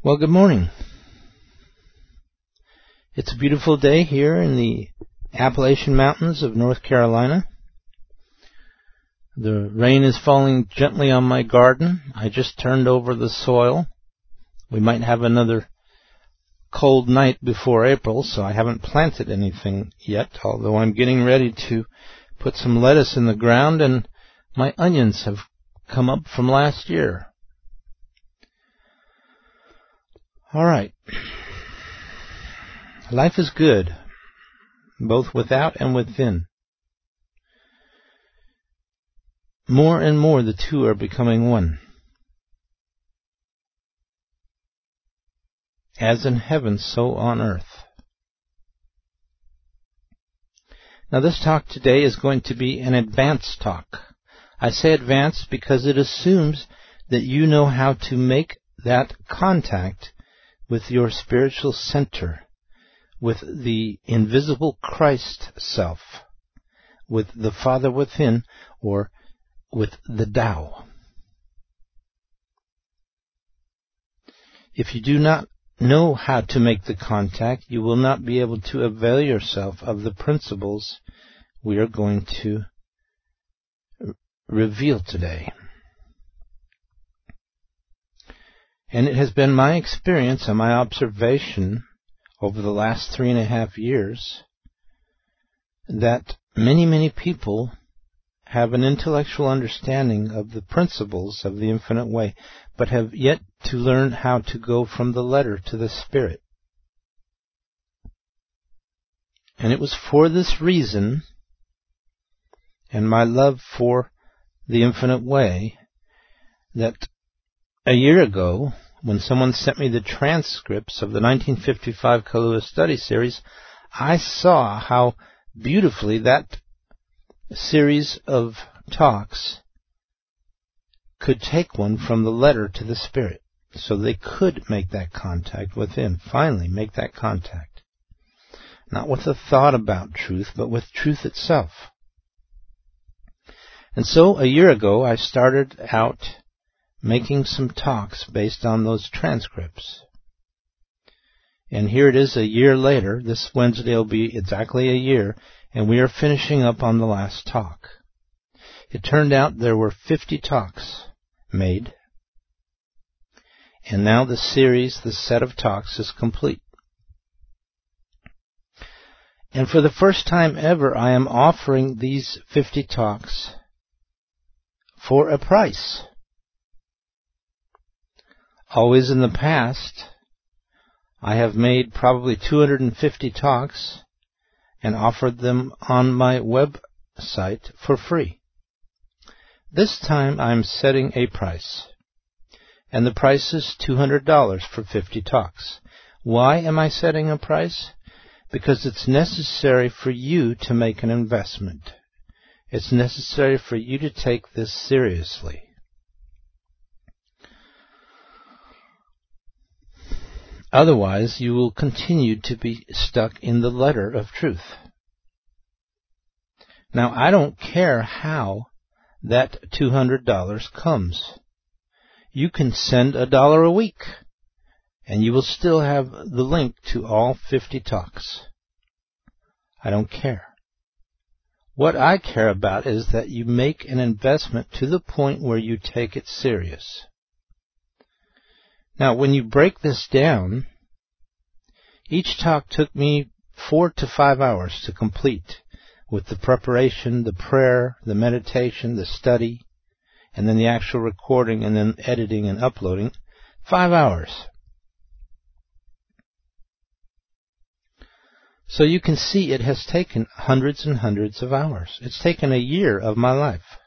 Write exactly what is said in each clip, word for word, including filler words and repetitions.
Well, good morning. It's a beautiful day here in the Appalachian Mountains of North Carolina. The rain is falling gently on my garden. I just turned over the soil. We might have another cold night before April, so I haven't planted anything yet, although I'm getting ready to put some lettuce in the ground, and my onions have come up from last year. All right. Life is good, both without and within. More and more the two are becoming one. As in heaven, so on earth. Now this talk today is going to be an advanced talk. I say advanced because it assumes that you know how to make that contact with your spiritual center, with the invisible Christ self, with the Father within, or with the Tao. If you do not know how to make the contact, you will not be able to avail yourself of the principles we are going to reveal today. And it has been my experience and my observation over the last three and a half years that many, many people have an intellectual understanding of the principles of the infinite way, but have yet to learn how to go from the letter to the spirit. And it was for this reason, and my love for the infinite way, that a year ago, when someone sent me the transcripts of the nineteen fifty-five Kahlua Study Series, I saw how beautifully that series of talks could take one from the letter to the spirit. So they could make that contact within, finally make that contact. Not with a thought about truth, but with truth itself. And so a year ago I started out making some talks based on those transcripts. And here it is a year later. This Wednesday will be exactly a year, and we are finishing up on the last talk. It turned out there were fifty talks made, and now the series, the set of talks, is complete. And for the first time ever, I am offering these fifty talks for a price. Always in the past, I have made probably two hundred fifty talks and offered them on my website for free. This time I'm setting a price, and the price is two hundred dollars for fifty talks. Why am I setting a price? Because it's necessary for you to make an investment. It's necessary for you to take this seriously. Otherwise, you will continue to be stuck in the letter of truth. Now, I don't care how that two hundred dollars comes. You can send a dollar a week, and you will still have the link to all fifty talks. I don't care. What I care about is that you make an investment to the point where you take it serious. Now, when you break this down, each talk took me four to five hours to complete, with the preparation, the prayer, the meditation, the study, and then the actual recording, and then editing and uploading. Five hours. So you can see it has taken hundreds and hundreds of hours. It's taken a year of my life,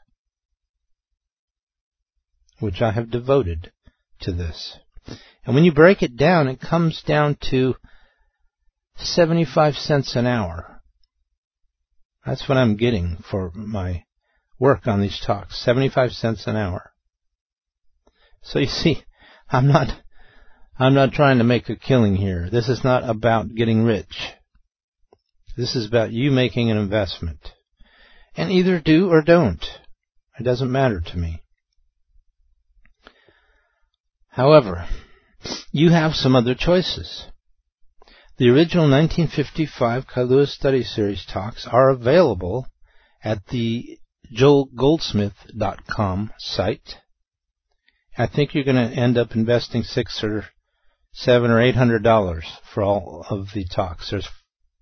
which I have devoted to this. And when you break it down, it comes down to seventy-five cents an hour. That's what I'm getting for my work on these talks, seventy-five cents an hour. So you see, I'm not, I'm not trying to make a killing here. This is not about getting rich. This is about you making an investment. And either do or don't. It doesn't matter to me. However, you have some other choices. The original nineteen fifty-five Kailua Study Series talks are available at the joel goldsmith dot com site. I think you're going to end up investing six or seven or eight hundred dollars for all of the talks. There's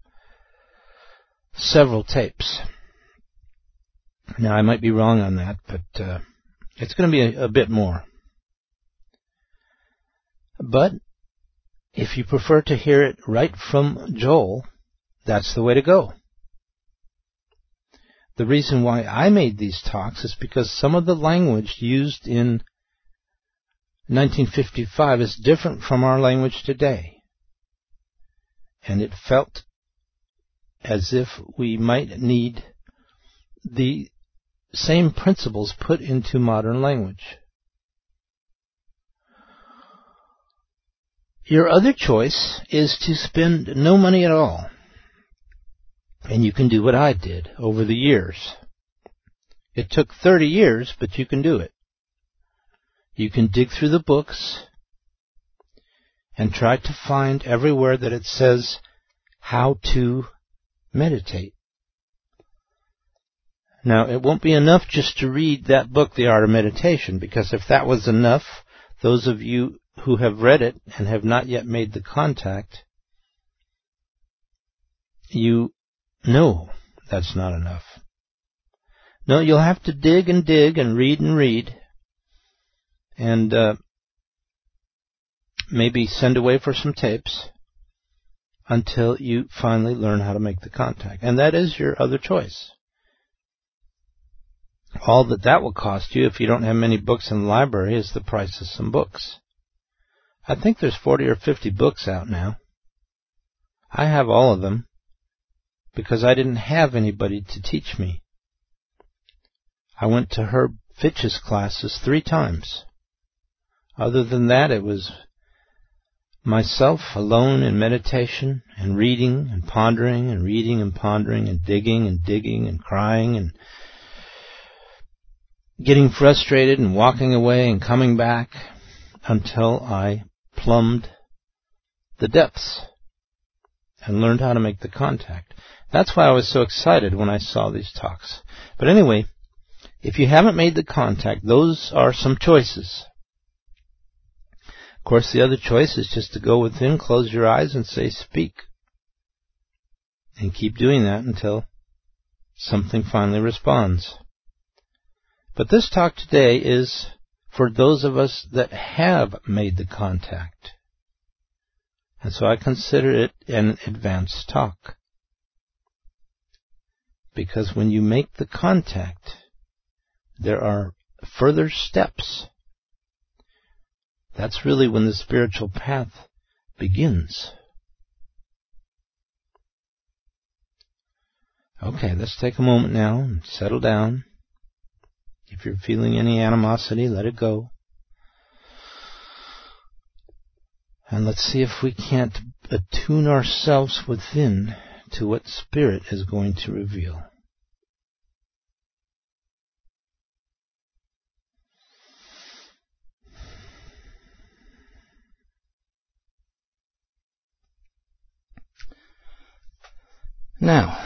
several tapes. Now, I might be wrong on that, but uh, it's going to be a, a bit more. But if you prefer to hear it right from Joel, that's the way to go. The reason why I made these talks is because some of the language used in nineteen fifty-five is different from our language today. And it felt as if we might need the same principles put into modern language. Your other choice is to spend no money at all. And you can do what I did over the years. It took thirty years, but you can do it. You can dig through the books and try to find everywhere that it says how to meditate. Now, it won't be enough just to read that book, The Art of Meditation, because if that was enough, those of you who have read it and have not yet made the contact, you know that's not enough. No, you'll have to dig and dig and read and read and uh, maybe send away for some tapes until you finally learn how to make the contact. And that is your other choice. All that that will cost you if you don't have many books in the library is the price of some books. I think there's forty or fifty books out now. I have all of them because I didn't have anybody to teach me. I went to Herb Fitch's classes three times. Other than that, it was myself alone in meditation and reading and pondering and reading and pondering and digging and digging and crying and getting frustrated and walking away and coming back until I plumbed the depths and learned how to make the contact. That's why I was so excited when I saw these talks. But anyway, if you haven't made the contact, those are some choices. Of course, the other choice is just to go within, close your eyes, and say, speak. And keep doing that until something finally responds. But this talk today is for those of us that have made the contact. And so I consider it an advanced talk. Because when you make the contact, there are further steps. That's really when the spiritual path begins. Okay, let's take a moment now and settle down. If you're feeling any animosity, let it go. And let's see if we can't attune ourselves within to what Spirit is going to reveal. Now,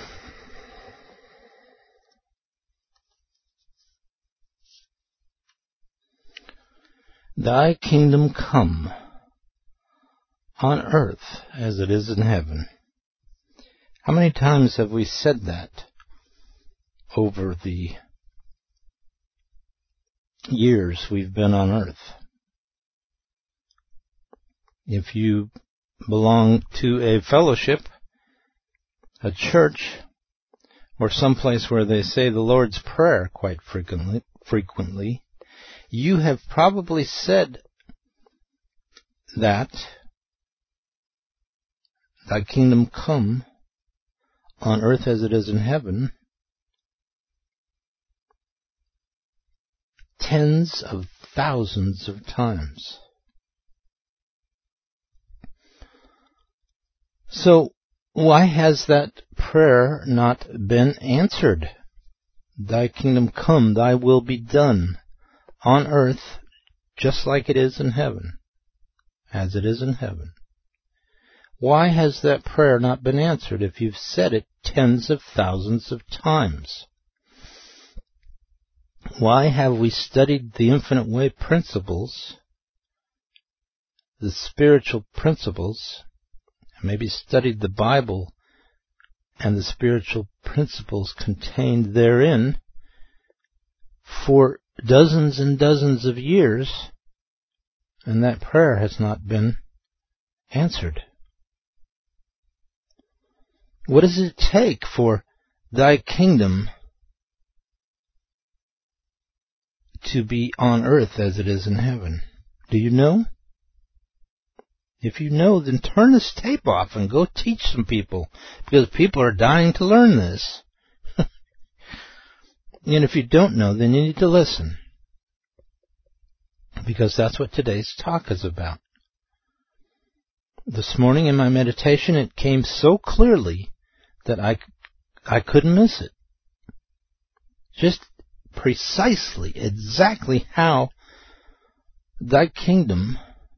Thy kingdom come on earth as it is in heaven. How many times have we said that over the years we've been on earth? If you belong to a fellowship, a church, or someplace where they say the Lord's Prayer quite frequently, frequently, you have probably said that Thy kingdom come on earth as it is in heaven tens of thousands of times. So, why has that prayer not been answered? Thy kingdom come, Thy will be done on earth just like it is in heaven. as it is in heaven. Why has that prayer not been answered if you've said it tens of thousands of times? Why have we studied the infinite way principles, the spiritual principles, and maybe studied the Bible and the spiritual principles contained therein for dozens and dozens of years, and that prayer has not been answered? What does it take for thy kingdom to be on earth as it is in heaven? Do you know? If you know, then turn this tape off and go teach some people, because people are dying to learn this. And if you don't know, then you need to listen, because that's what today's talk is about. This morning in my meditation, it came so clearly that I, I couldn't miss it. Just precisely, exactly how thy kingdom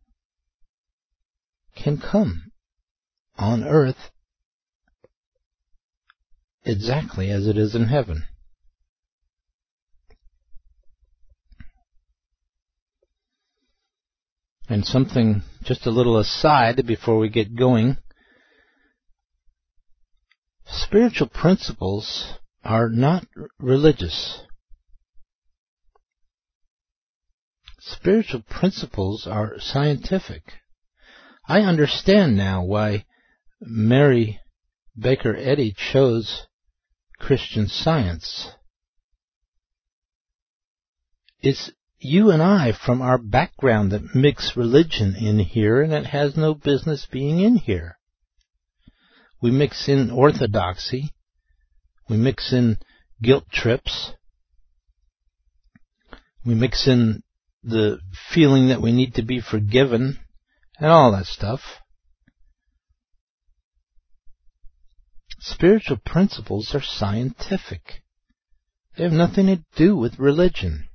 can come on earth exactly as it is in heaven. And something, just a little aside before we get going. Spiritual principles are not religious. Spiritual principles are scientific. I understand now why Mary Baker Eddy chose Christian Science. It's you and I from our background that mix religion in here, and it has no business being in here. We mix in orthodoxy. We mix in guilt trips. We mix in the feeling that we need to be forgiven and all that stuff. Spiritual principles are scientific. They have nothing to do with religion.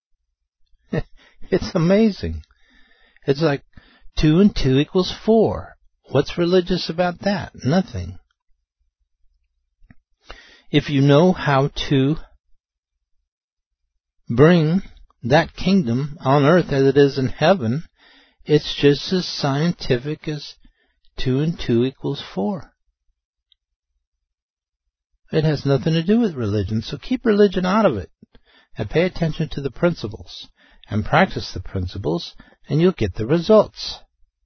It's amazing. It's like two and two equals four. What's religious about that? Nothing. If you know how to bring that kingdom on earth as it is in heaven, it's just as scientific as two and two equals four. It has nothing to do with religion, so keep religion out of it and pay attention to the principles and practice the principles, and you'll get the results.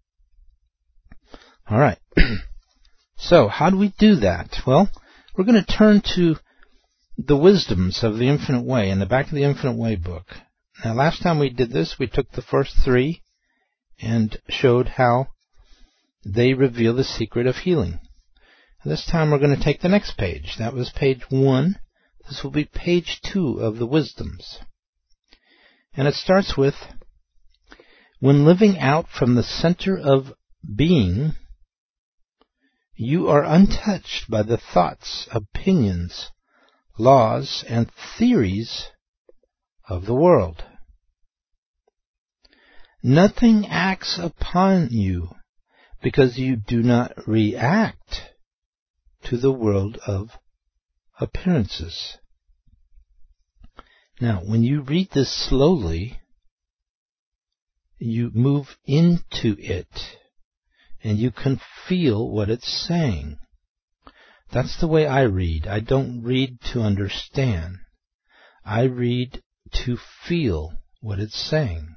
All right. So, how do we do that? Well, we're going to turn to the wisdoms of the Infinite Way in the back of the Infinite Way book. Now, last time we did this, we took the first three and showed how they reveal the secret of healing. This time we're going to take the next page. That was page one. This will be page two of the wisdoms. And it starts with, when living out from the center of being, you are untouched by the thoughts, opinions, laws, and theories of the world. Nothing acts upon you because you do not react to the world of appearances. Now, when you read this slowly, you move into it, and you can feel what it's saying. That's the way I read. I don't read to understand. I read to feel what it's saying.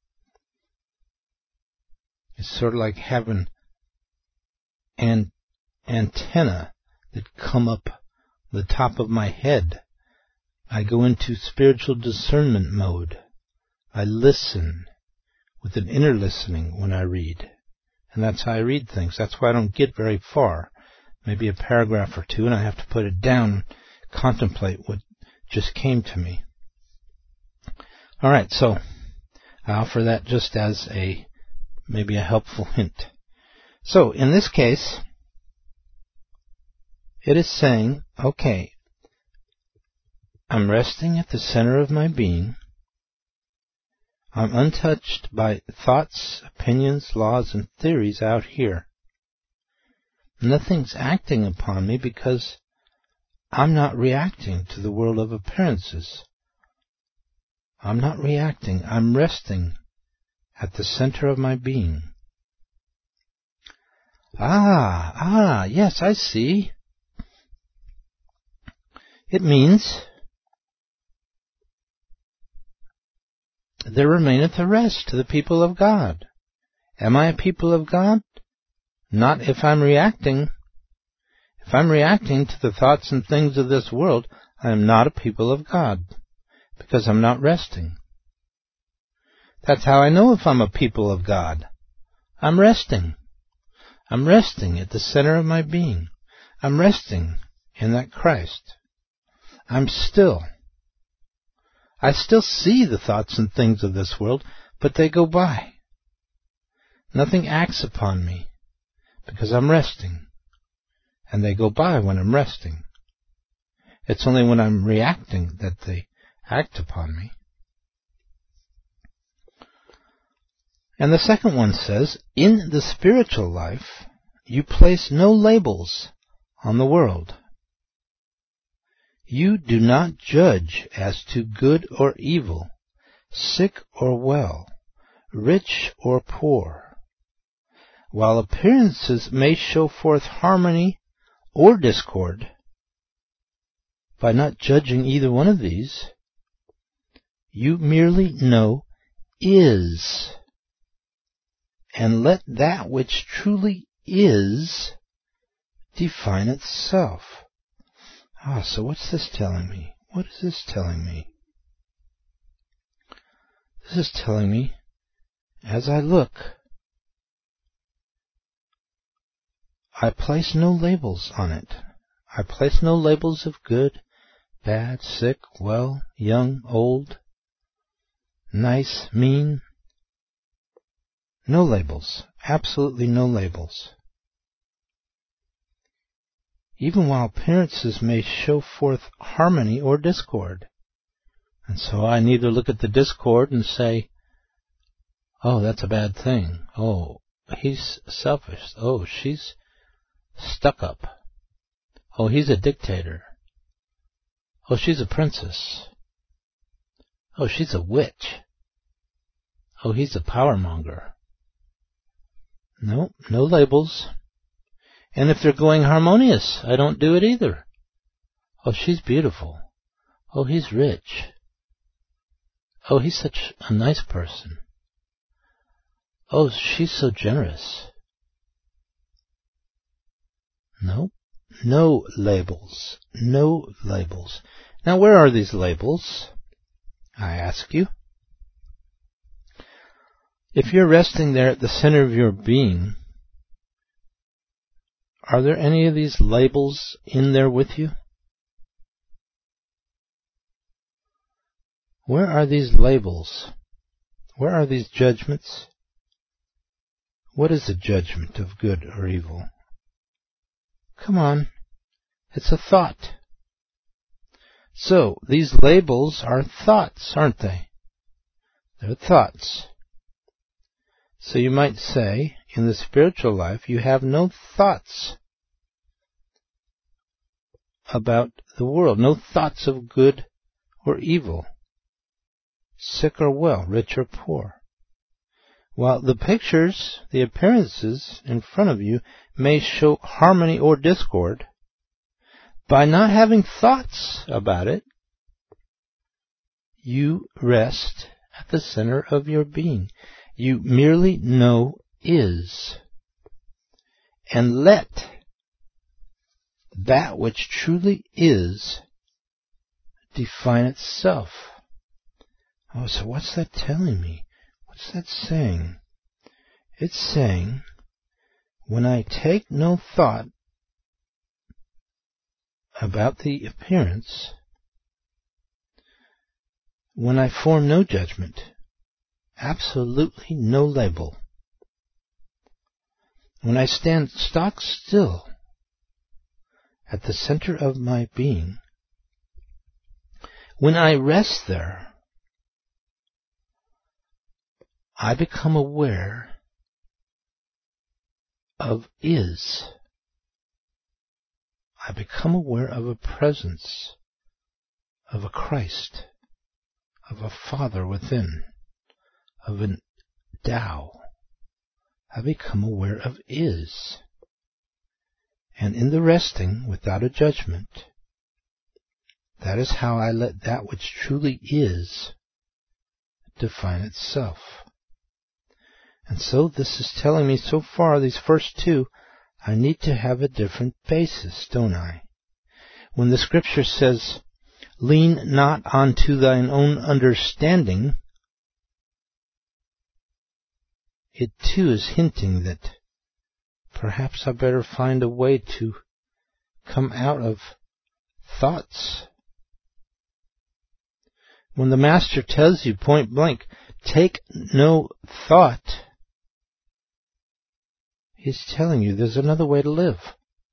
It's sort of like having an antenna that come up the top of my head. I go into spiritual discernment mode. I listen with an inner listening when I read. And that's how I read things. That's why I don't get very far. Maybe a paragraph or two, and I have to put it down and contemplate what just came to me. All right, so I offer that just as a maybe a helpful hint. So in this case, it is saying, okay, I'm resting at the center of my being. I'm untouched by thoughts, opinions, laws, and theories out here. Nothing's acting upon me because I'm not reacting to the world of appearances. I'm not reacting. I'm resting at the center of my being. Ah, ah, yes, I see. It means there remaineth a rest to the people of God. Am I a people of God? Not if I'm reacting. If I'm reacting to the thoughts and things of this world, I am not a people of God, because I'm not resting. That's how I know if I'm a people of God. I'm resting. I'm resting at the center of my being. I'm resting in that Christ. I'm still. I still see the thoughts and things of this world, but they go by. Nothing acts upon me, because I'm resting. And they go by when I'm resting. It's only when I'm reacting that they act upon me. And the second one says, in the spiritual life, you place no labels on the world. You do not judge as to good or evil, sick or well, rich or poor. While appearances may show forth harmony or discord, by not judging either one of these, you merely know is. And let that which truly is define itself. Ah, so what's this telling me? What is this telling me? This is telling me, as I look, I place no labels on it. I place no labels of good, bad, sick, well, young, old, nice, mean. No labels. Absolutely no labels. Even while appearances may show forth harmony or discord. And so I neither look at the discord and say, oh, that's a bad thing. Oh, he's selfish. Oh, she's stuck up. Oh, he's a dictator. Oh, she's a princess. Oh, she's a witch. Oh, he's a power monger. No, no labels. And if they're going harmonious, I don't do it either. Oh, she's beautiful. Oh, he's rich. Oh, he's such a nice person. Oh, she's so generous. No, no labels. No labels. Now, where are these labels? I ask you. If you're resting there at the center of your being, are there any of these labels in there with you? Where are these labels? Where are these judgments? What is a judgment of good or evil? Come on. It's a thought. So, these labels are thoughts, aren't they? They're thoughts. So you might say, in the spiritual life, you have no thoughts about the world, no thoughts of good or evil, sick or well, rich or poor. While the pictures, the appearances in front of you may show harmony or discord, by not having thoughts about it, you rest at the center of your being. You merely know is. And let that which truly is define itself. Oh, so what's that telling me? What's that saying? It's saying, when I take no thought about the appearance, when I form no judgment, absolutely no label, when I stand stock still at the center of my being, when I rest there, I become aware of is. I become aware of a presence, of a Christ, of a Father within, of an Tao. I become aware of is. And in the resting, without a judgment, that is how I let that which truly is define itself. And so this is telling me so far, these first two, I need to have a different basis, don't I? When the scripture says, lean not unto thine own understanding, it too is hinting that perhaps I better find a way to come out of thoughts. When the Master tells you point blank, take no thought, he's telling you there's another way to live.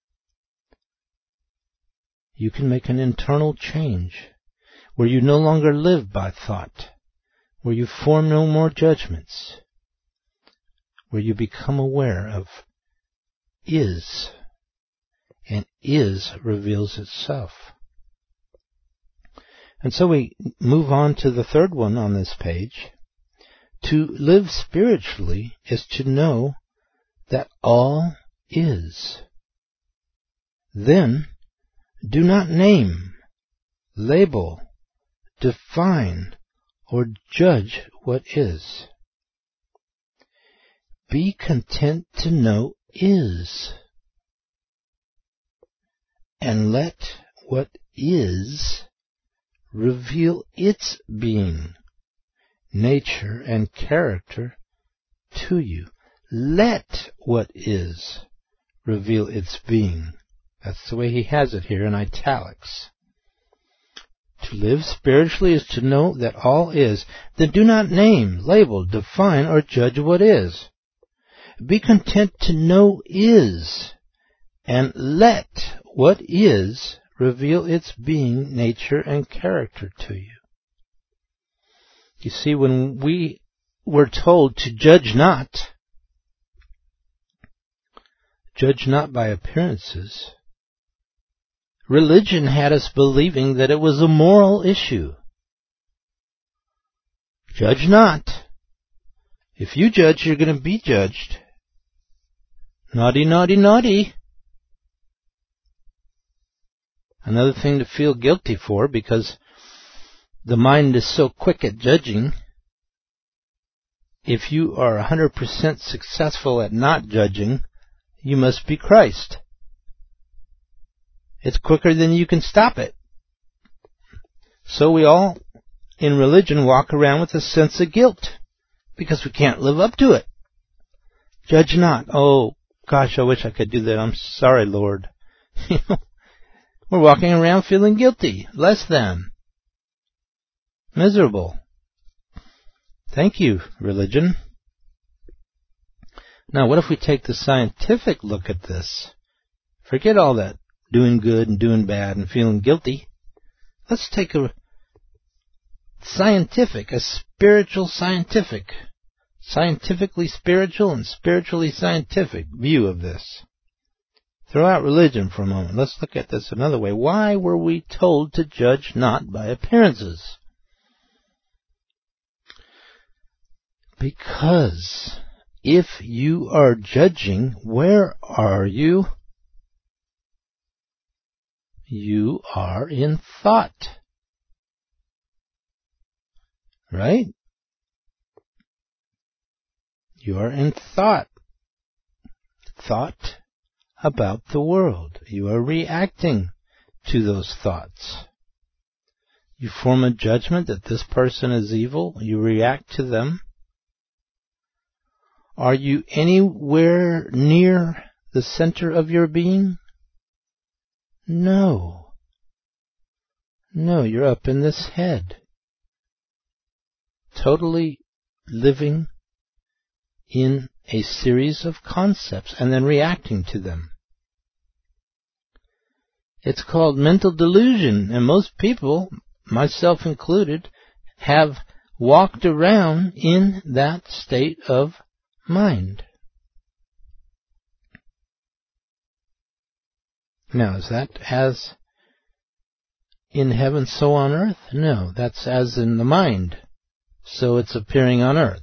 You can make an internal change where you no longer live by thought, where you form no more judgments, where you become aware of is, and is reveals itself. And so we move on to the third one on this page. To live spiritually is to know that all is. Then, do not name, label, define, or judge what is. Be content to know is, and let what is reveal its being, nature, and character to you. Let what is reveal its being. That's the way he has it here in italics. To live spiritually is to know that all is. Then do not name, label, define, or judge what is. Be content to know is, and let what is reveal its being, nature, and character to you. You see, when we were told to judge not, judge not by appearances, religion had us believing that it was a moral issue. Judge not. If you judge, you're going to be judged. Naughty, naughty, naughty. Another thing to feel guilty for, because the mind is so quick at judging. If you are one hundred percent successful at not judging, you must be Christ. It's quicker than you can stop it. So we all, in religion, walk around with a sense of guilt, because we can't live up to it. Judge not. Oh, gosh, I wish I could do that. I'm sorry, Lord. You know, we're walking around feeling guilty, less than, miserable. Thank you, religion. Now, what if we take the scientific look at this? Forget all that doing good and doing bad and feeling guilty. Let's take a scientific, a spiritual scientific, scientifically spiritual and spiritually scientific view of this. Throw out religion for a moment. Let's look at this another way. Why were we told to judge not by appearances? Because if you are judging, where are you? You are in thought. Right? You are in thought. Thought about the world. You are reacting to those thoughts. You form a judgment that this person is evil. You react to them. Are you anywhere near the center of your being? No. No, you're up in this head. Totally living in a series of concepts and then reacting to them. It's called mental delusion, and most people, myself included, have walked around in that state of mind. Now, is that as in heaven, so on earth? No, that's as in the mind, so it's appearing on earth.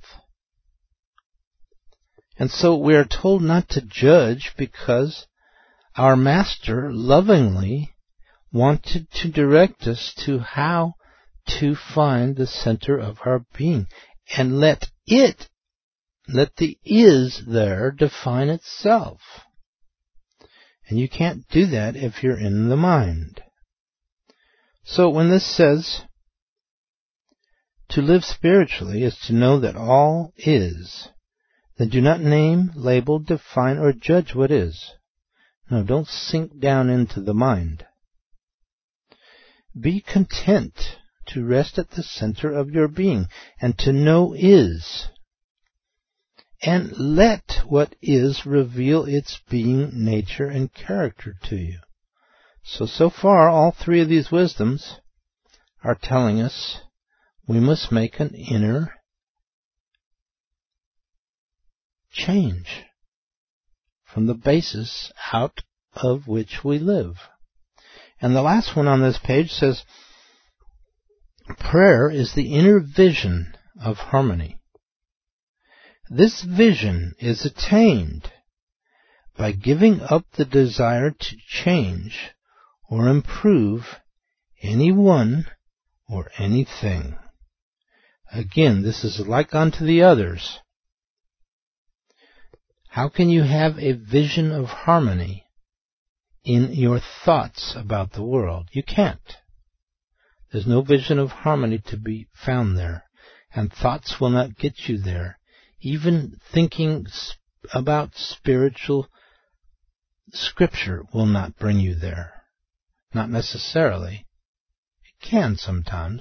And so we are told not to judge because our Master lovingly wanted to direct us to how to find the center of our being and let it, let the is there define itself. And you can't do that if you're in the mind. So when this says to live spiritually is to know that all is, then do not name, label, define, or judge what is. No, don't sink down into the mind. Be content to rest at the center of your being and to know is. And let what is reveal its being, nature, and character to you. So, so far, all three of these wisdoms are telling us we must make an inner change from the basis out of which we live. And the last one on this page says, prayer is the inner vision of harmony. This vision is attained by giving up the desire to change or improve anyone or anything. Again, this is like unto the others. How can you have a vision of harmony in your thoughts about the world? You can't. There's no vision of harmony to be found there, and thoughts will not get you there. Even thinking about spiritual scripture will not bring you there. Not necessarily. It can sometimes.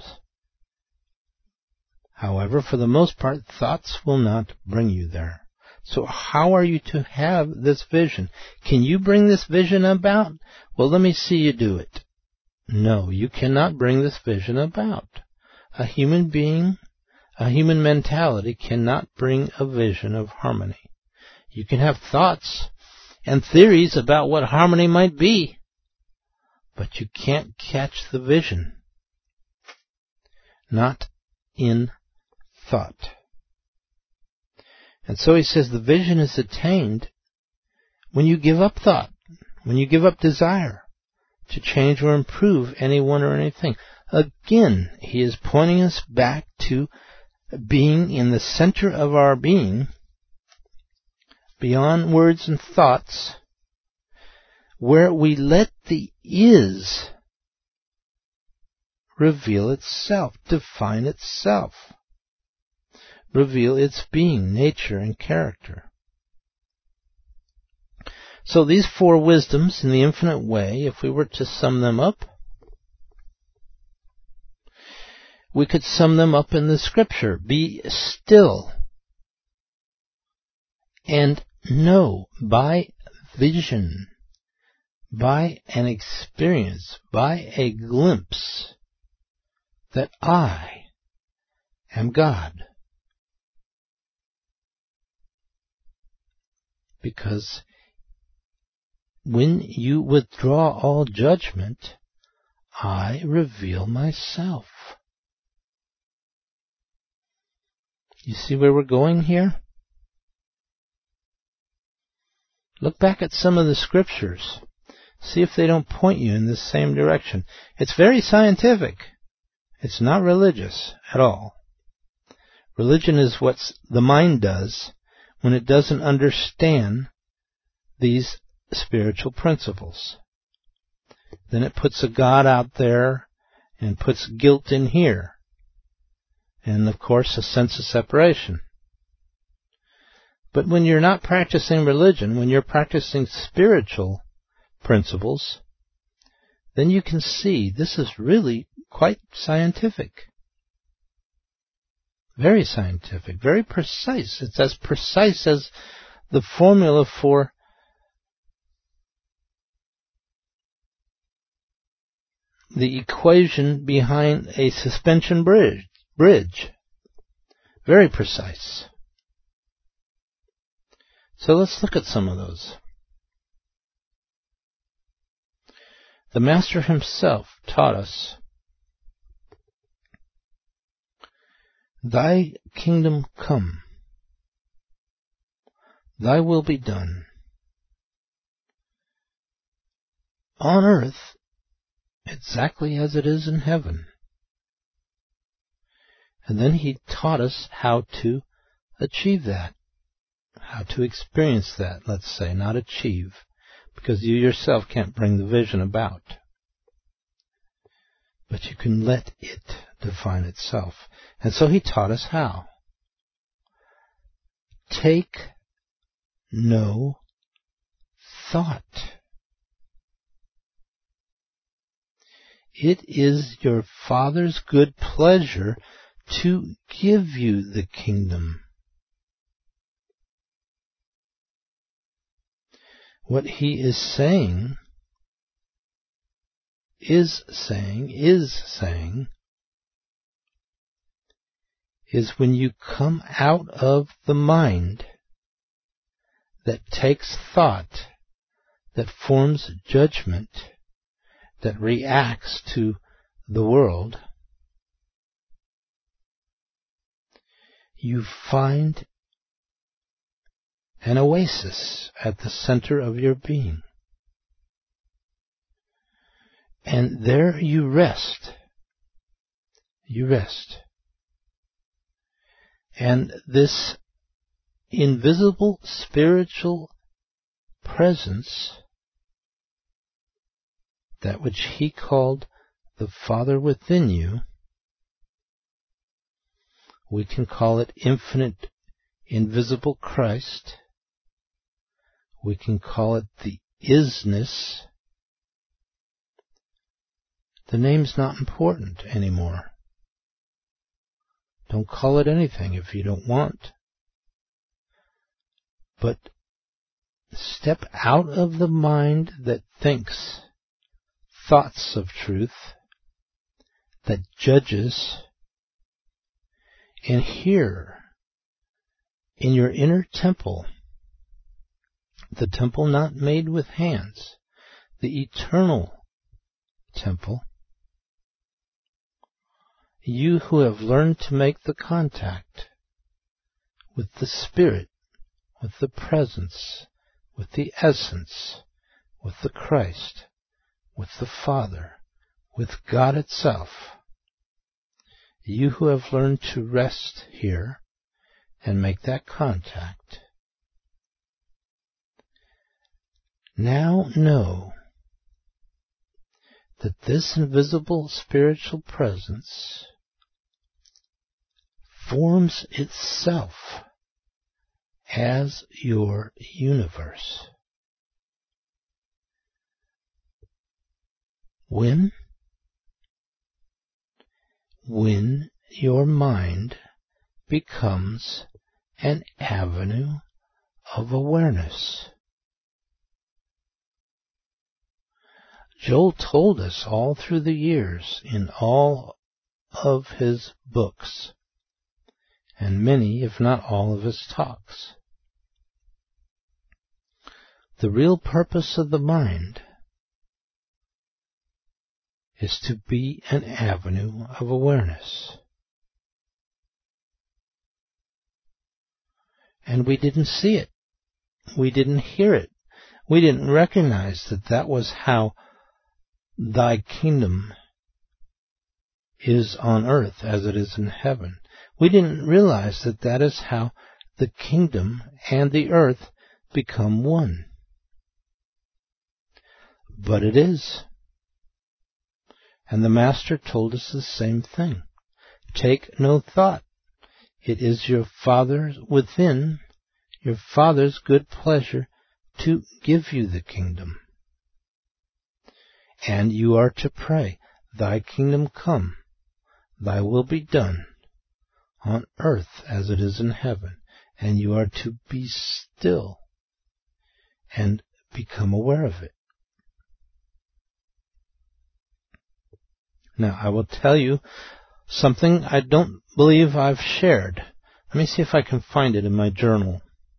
However, for the most part, thoughts will not bring you there. So how are you to have this vision? Can you bring this vision about? Well, let me see you do it. No, you cannot bring this vision about. A human being, a human mentality cannot bring a vision of harmony. You can have thoughts and theories about what harmony might be, but you can't catch the vision. Not in thought. And so he says the vision is attained when you give up thought, when you give up desire to change or improve anyone or anything. Again, he is pointing us back to being in the center of our being, beyond words and thoughts, where we let the is reveal itself, define itself, reveal its being, nature, and character. So these four wisdoms in the infinite way, if we were to sum them up, we could sum them up in the scripture. Be still and know by vision, by an experience, by a glimpse, that I am God. Because when you withdraw all judgment, I reveal myself. You see where we're going here? Look back at some of the scriptures. See if they don't point you in this same direction. It's very scientific. It's not religious at all. Religion is what the mind does when it doesn't understand these spiritual principles. Then it puts a God out there and puts guilt in here. And, of course, a sense of separation. But when you're not practicing religion, when you're practicing spiritual principles, then you can see this is really quite scientific. Very scientific, very precise. It's as precise as the formula for the equation behind a suspension bridge. bridge. Very precise. So let's look at some of those. The Master himself taught us, Thy kingdom come, Thy will be done, on earth exactly as it is in heaven. And then he taught us how to achieve that, how to experience that, let's say, not achieve, because you yourself can't bring the vision about. But you can let it define itself. And so he taught us how. Take no thought. It is your Father's good pleasure to give you the kingdom. What he is saying, is saying, is saying, is when you come out of the mind that takes thought, that forms judgment, that reacts to the world, you find an oasis at the center of your being. And there you rest. You rest. And this invisible spiritual presence, that which he called the Father within you, we can call it infinite, invisible Christ. We can call it the isness. The name's not important anymore. Don't call it anything if you don't want. But step out of the mind that thinks thoughts of truth, that judges, and here, in your inner temple, the temple not made with hands, the eternal temple, you who have learned to make the contact with the Spirit, with the presence, with the essence, with the Christ, with the Father, with God itself, you who have learned to rest here and make that contact, now know that this invisible spiritual presence forms itself as your universe. When? When your mind becomes an avenue of awareness. Joel told us all through the years in all of his books, and many, if not all, of his talks. The real purpose of the mind is to be an avenue of awareness. And we didn't see it. We didn't hear it. We didn't recognize that that was how Thy kingdom is on earth as it is in heaven. We didn't realize that that is how the kingdom and the earth become one. But it is. And the Master told us the same thing. Take no thought. It is your Father's within, your Father's good pleasure to give you the kingdom. And you are to pray, Thy kingdom come, Thy will be done, on earth as it is in heaven. And you are to be still and become aware of it. Now, I will tell you something I don't believe I've shared Let me see if I can find it in my journal.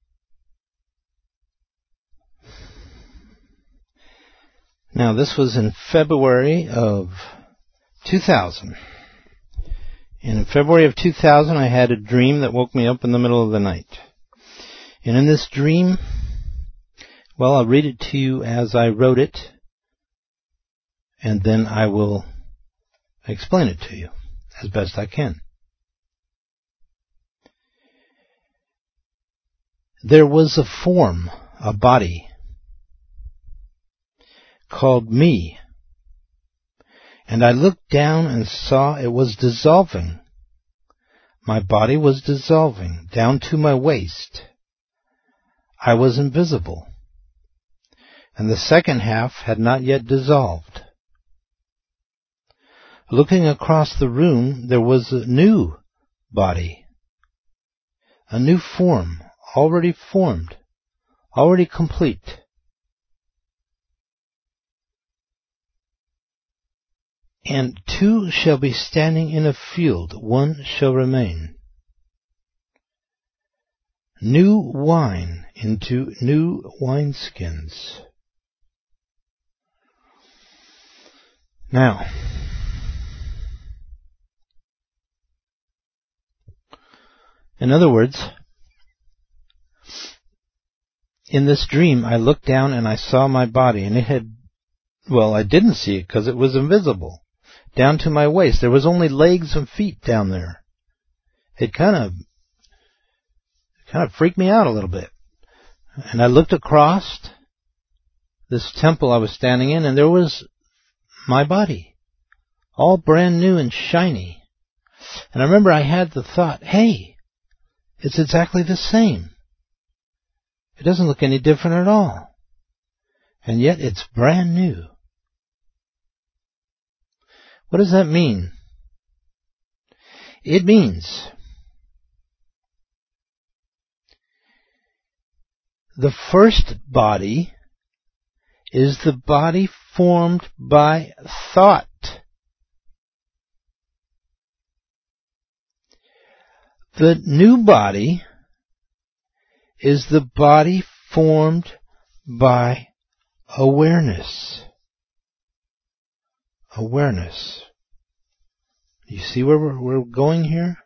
Now, this was in February of two thousand. And in February of two thousand, I had a dream that woke me up in the middle of the night. And in this dream, well, I'll read it to you as I wrote it, and then I will explain it to you as best I can. There was a form, a body, called me, and I looked down and saw it was dissolving. My body was dissolving down to my waist. I was invisible, and the second half had not yet dissolved. Looking across the room, there was a new body, a new form, already formed, already complete. And two shall be standing in a field, one shall remain. New wine into new wineskins. Now, in other words, in this dream, I looked down and I saw my body, and it had, well, I didn't see it because it was invisible. Down to my waist. There was only legs and feet down there. It kind of, kind of freaked me out a little bit. And I looked across this temple I was standing in, and there was my body, all brand new and shiny. And I remember I had the thought, hey, it's exactly the same. It doesn't look any different at all. And yet it's brand new. What does that mean? It means the first body is the body formed by thought. The new body is the body formed by awareness. Awareness. You see where we're, we're going here?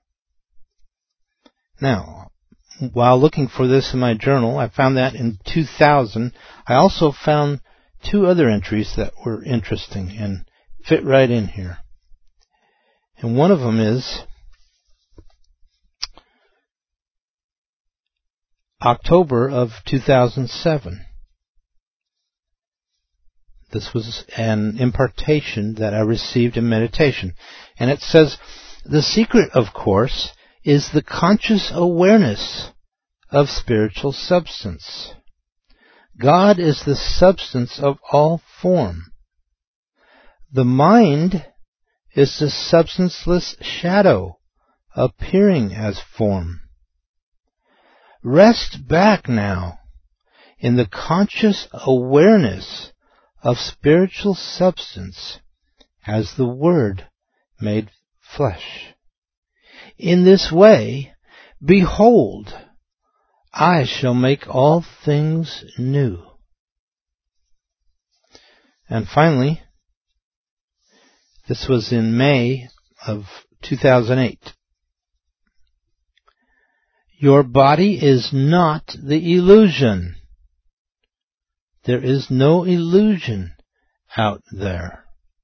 Now, while looking for this in my journal, I found that in two thousand. I also found two other entries that were interesting and fit right in here. And one of them is October of two thousand seven. This was an impartation that I received in meditation. And it says, the secret, of course, is the conscious awareness of spiritual substance. God is the substance of all form. The mind is the substanceless shadow appearing as form. Rest back now in the conscious awareness of spiritual substance as the Word made flesh. In this way, behold, I shall make all things new. And finally, this was in May of two thousand eight. Your body is not the illusion. There is no illusion out there.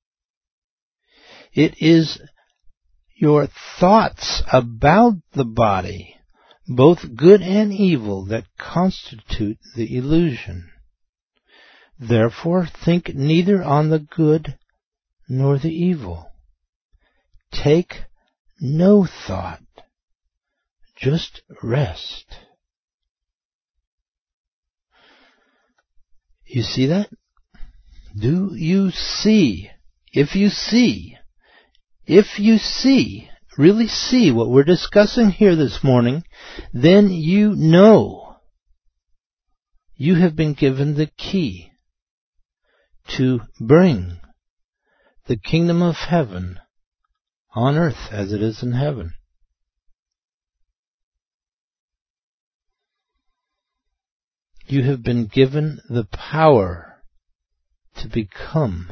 It is your thoughts about the body, both good and evil, that constitute the illusion. Therefore, think neither on the good nor the evil. Take no thought. Just rest. You see that? Do you see? If you see, if you see, really see what we're discussing here this morning, then you know you have been given the key to bring the kingdom of heaven on earth as it is in heaven. You have been given the power to become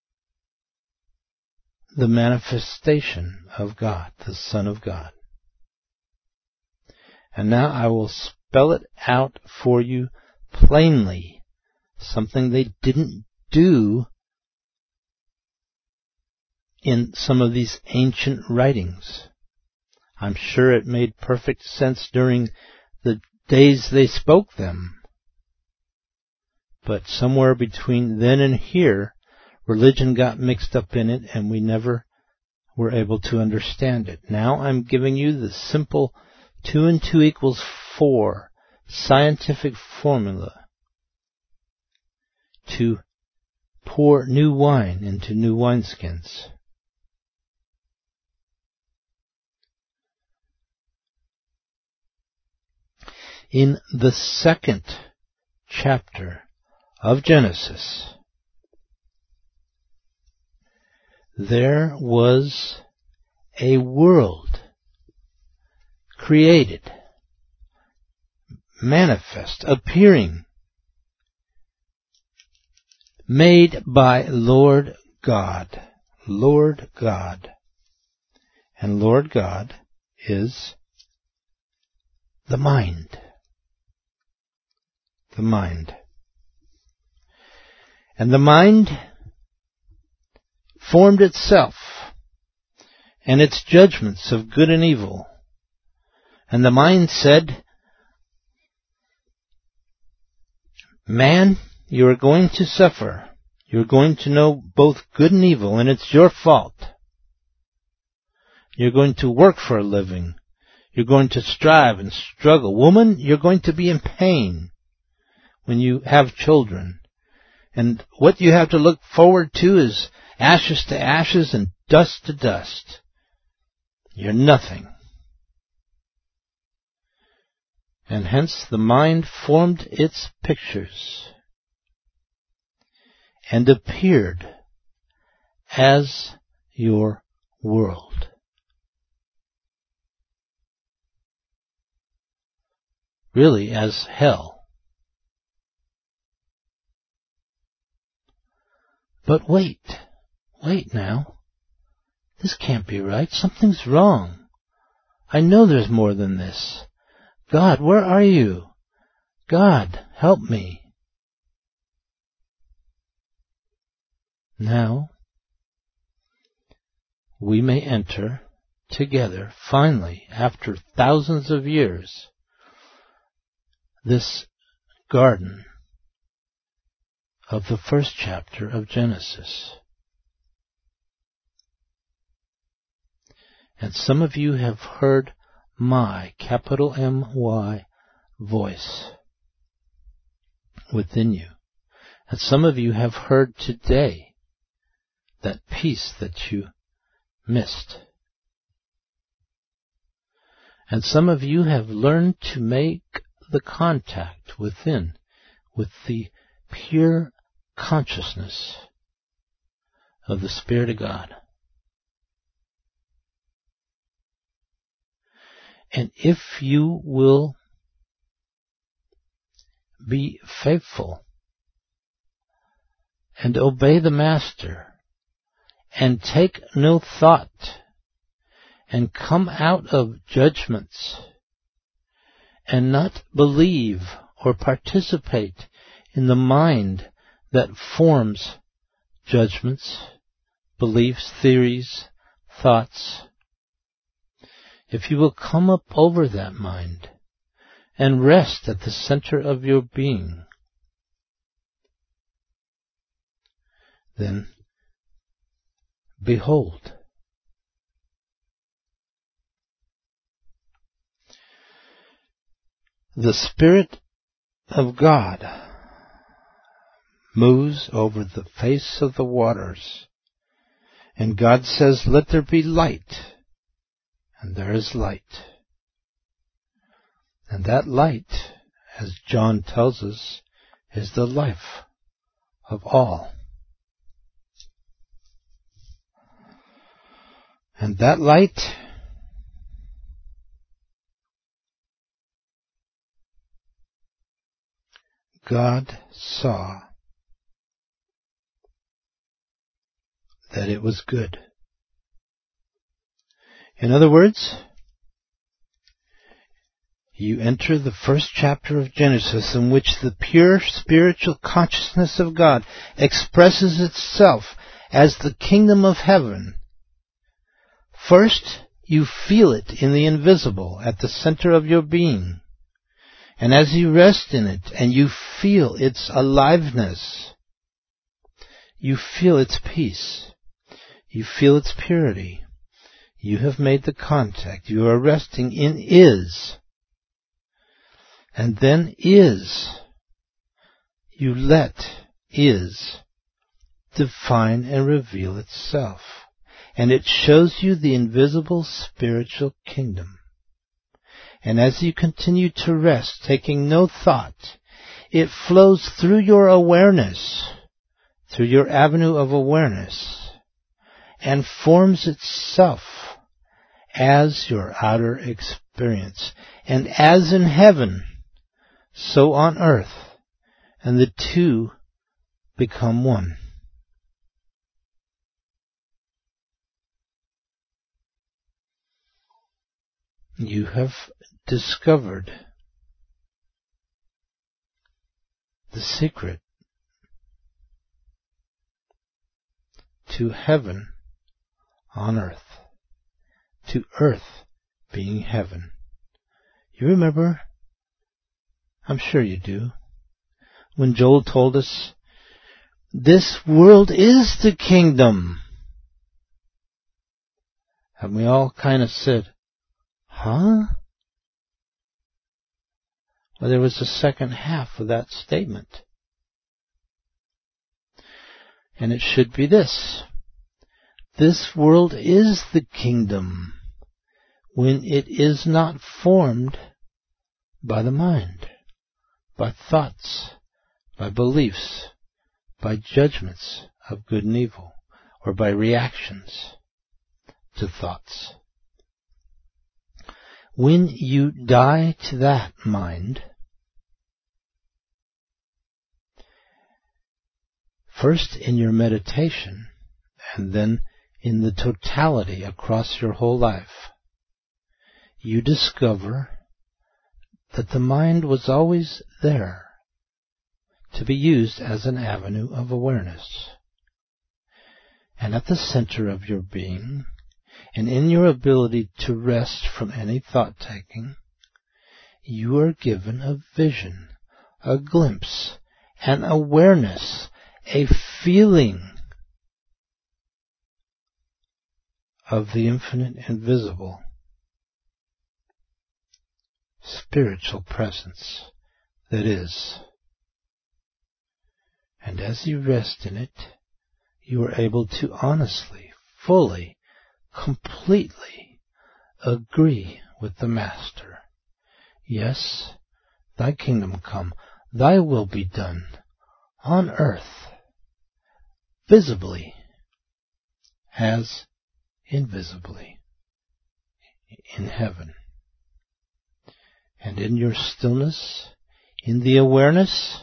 the manifestation of God, the Son of God. And now I will spell it out for you plainly, something they didn't do in some of these ancient writings. I'm sure it made perfect sense during the days they spoke them. But somewhere between then and here, religion got mixed up in it, and we never were able to understand it. Now I'm giving you the simple two and two equals four scientific formula to pour new wine into new wineskins. In the second chapter of Genesis, there was a world created, manifest, appearing, made by Lord God. Lord God. And Lord God is the mind. The mind. And the mind formed itself and its judgments of good and evil. And the mind said, man, you are going to suffer. You're going to know both good and evil, and it's your fault. You're going to work for a living. You're going to strive and struggle. Woman, you're going to be in pain when you have children. And what you have to look forward to is ashes to ashes and dust to dust. You're nothing. And hence the mind formed its pictures and appeared as your world. Really as hell. But wait, wait now. This can't be right. Something's wrong. I know there's more than this. God, where are you? God, help me. Now, we may enter together, finally, after thousands of years, this garden of the first chapter of Genesis. And some of you have heard my, capital M Y, voice within you. And some of you have heard today that peace that you missed. And some of you have learned to make the contact within with the pure consciousness of the Spirit of God. And if you will be faithful and obey the Master and take no thought and come out of judgments and not believe or participate in the mind that forms judgments, beliefs, theories, thoughts, if you will come up over that mind and rest at the center of your being, then behold, the Spirit of God moves over the face of the waters, and God says, let there be light. And there is light. And that light, as John tells us, is the life of all. And that light God saw that it was good. In other words, you enter the first chapter of Genesis, in which the pure spiritual consciousness of God expresses itself as the kingdom of heaven. First, you feel it in the invisible at the center of your being. And as you rest in it and you feel its aliveness, you feel its peace, you feel its purity. You have made the contact. You are resting in is. And then is. You let is define and reveal itself. And it shows you the invisible spiritual kingdom. And as you continue to rest, taking no thought, it flows through your awareness, through your avenue of awareness, and forms itself as your outer experience. And as in heaven, so on earth, and the two become one. You have discovered the secret to heaven on earth, to earth being heaven. You remember, I'm sure you do, when Joel told us, this world is the kingdom. And we all kind of said, huh? Well, there was a second half of that statement. And it should be this. This world is the kingdom when it is not formed by the mind, by thoughts, by beliefs, by judgments of good and evil, or by reactions to thoughts. When you die to that mind, first in your meditation, and then in the totality across your whole life, you discover that the mind was always there to be used as an avenue of awareness. And at the center of your being, and in your ability to rest from any thought-taking, you are given a vision, a glimpse, an awareness, a feeling of the infinite invisible spiritual presence that is. And as you rest in it, you are able to honestly, fully, completely agree with the Master. Yes, thy kingdom come, thy will be done on earth, visibly as invisibly in heaven. And in your stillness, in the awareness,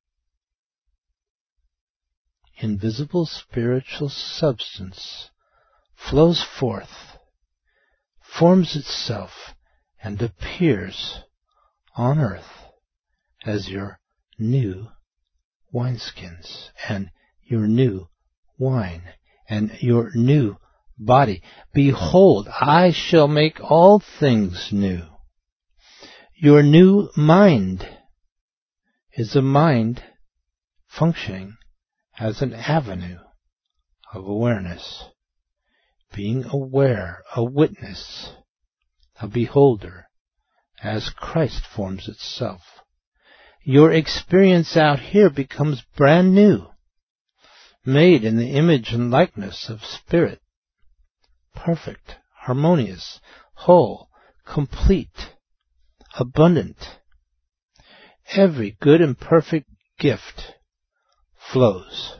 invisible spiritual substance flows forth, forms itself, and appears on earth as your new wineskins, and your new wine, and your new body. Behold, I shall make all things new. Your new mind is a mind functioning as an avenue of awareness, being aware, a witness, a beholder, as Christ forms itself. Your experience out here becomes brand new, made in the image and likeness of Spirit, perfect, harmonious, whole, complete, abundant. Every good and perfect gift flows.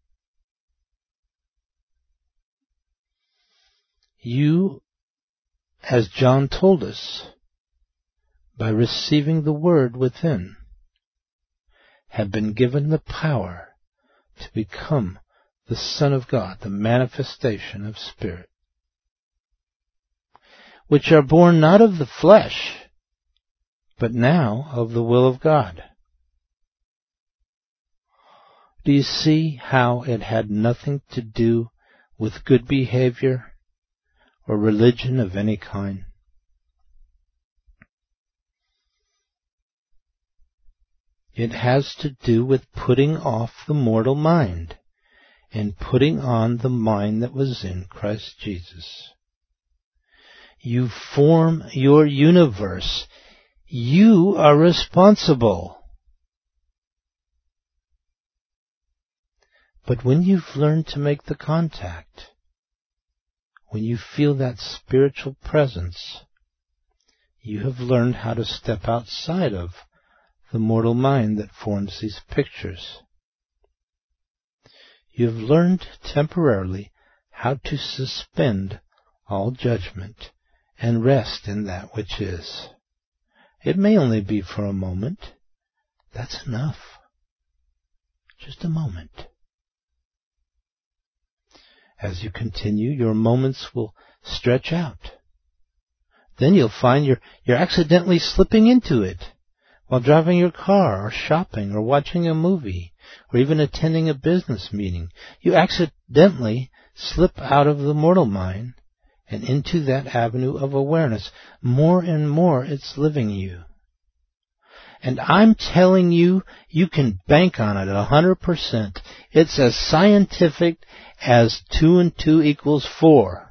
You, as John told us, by receiving the Word within, have been given the power to become the Son of God, the manifestation of Spirit, which are born not of the flesh, but now of the will of God. Do you see how it had nothing to do with good behavior or religion of any kind? It has to do with putting off the mortal mind and putting on the mind that was in Christ Jesus. You form your universe. You are responsible. But when you've learned to make the contact, when you feel that spiritual presence, you have learned how to step outside of the mortal mind that forms these pictures. You have learned temporarily how to suspend all judgment and rest in that which is. It may only be for a moment. That's enough. Just a moment. As you continue, your moments will stretch out. Then you'll find you're, you're accidentally slipping into it while driving your car or shopping or watching a movie or even attending a business meeting. You accidentally slip out of the mortal mind and into that avenue of awareness. More and more it's living you. And I'm telling you, you can bank on it a hundred percent. It's as scientific as two and two equals four.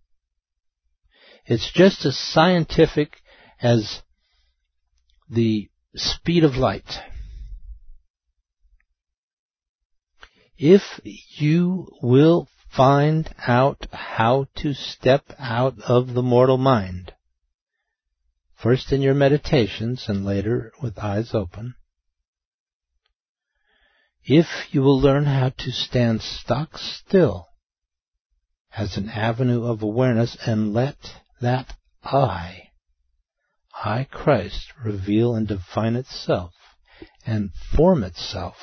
It's just as scientific as the speed of light. If you will find out how to step out of the mortal mind, first in your meditations and later with eyes open, if you will learn how to stand stock still as an avenue of awareness and let that I, I Christ, reveal and define itself and form itself,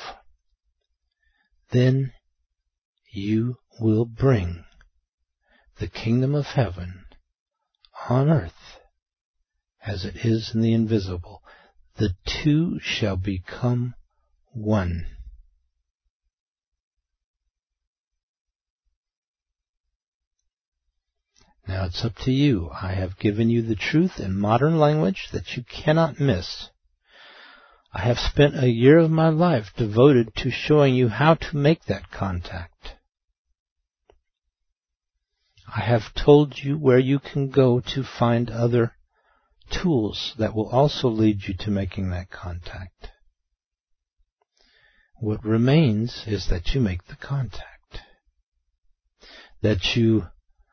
then you will bring the kingdom of heaven on earth as it is in the invisible. The two shall become one. Now it's up to you. I have given you the truth in modern language that you cannot miss. I have spent a year of my life devoted to showing you how to make that contact. I have told you where you can go to find other tools that will also lead you to making that contact. What remains is that you make the contact. That you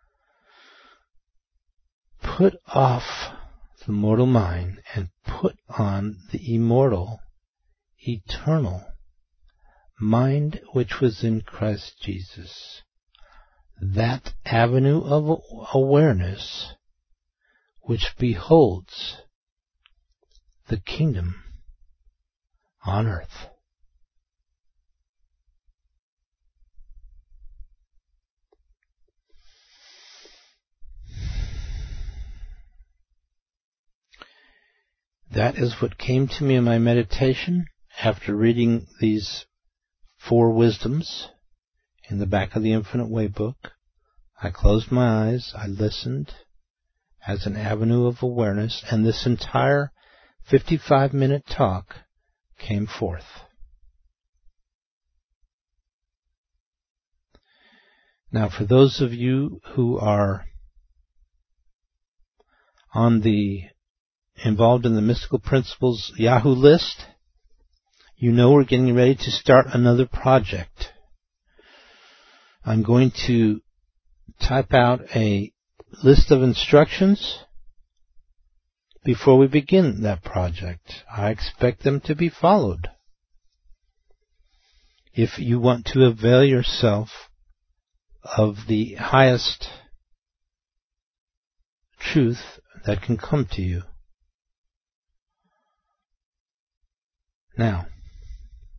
put off the mortal mind and put on the immortal, eternal mind which was in Christ Jesus. That avenue of awareness which beholds the kingdom on earth. That is what came to me in my meditation after reading these four wisdoms in the back of the Infinite Way book. I closed my eyes, I listened as an avenue of awareness, and this entire fifty-five minute talk came forth. Now, for those of you who are on the involved in the Mystical Principles Yahoo list, you know we're getting ready to start another project. I'm going to type out a list of instructions before we begin that project. I expect them to be followed. If you want to avail yourself of the highest truth that can come to you. Now,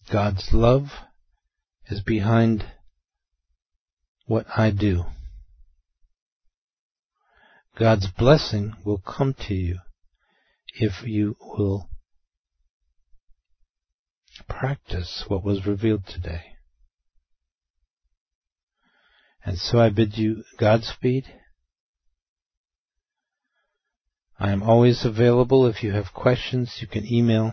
God's love is behind what I do. God's blessing will come to you if you will practice what was revealed today. And so I bid you Godspeed. I am always available. If you have questions, you can email.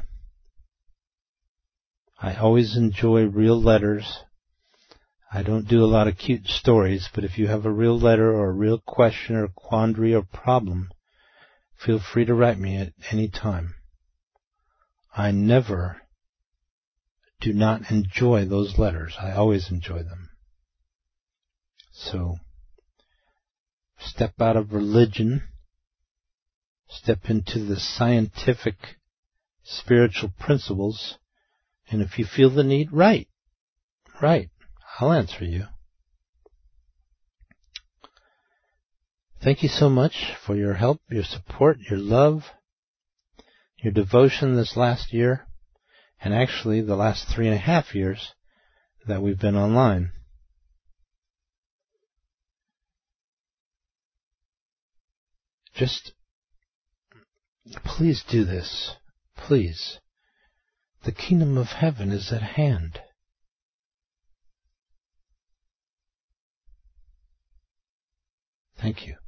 I always enjoy real letters. I don't do a lot of cute stories, but if you have a real letter or a real question or quandary or problem, feel free to write me at any time. I never do not enjoy those letters. I always enjoy them. So, step out of religion, step into the scientific, spiritual principles, and if you feel the need, write. Write. I'll answer you. Thank you so much for your help, your support, your love, your devotion this last year, and actually the last three and a half years that we've been online. Just please do this. Please. The kingdom of heaven is at hand. Thank you.